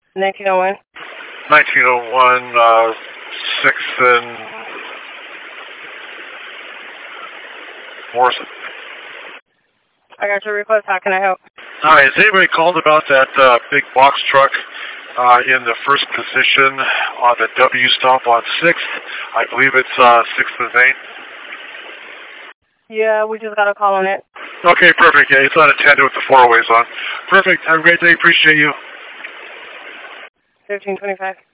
1901. 1901, 6th and Morrison. I got your request. How can I help? Hi, has anybody called about that big box truck in the first position on the W stop on 6th? I believe it's 6th and Main. Yeah, we just got a call on it. Okay, perfect. Yeah, it's unattended with the 4-ways on. Perfect. Have a great day. Appreciate you. 1325.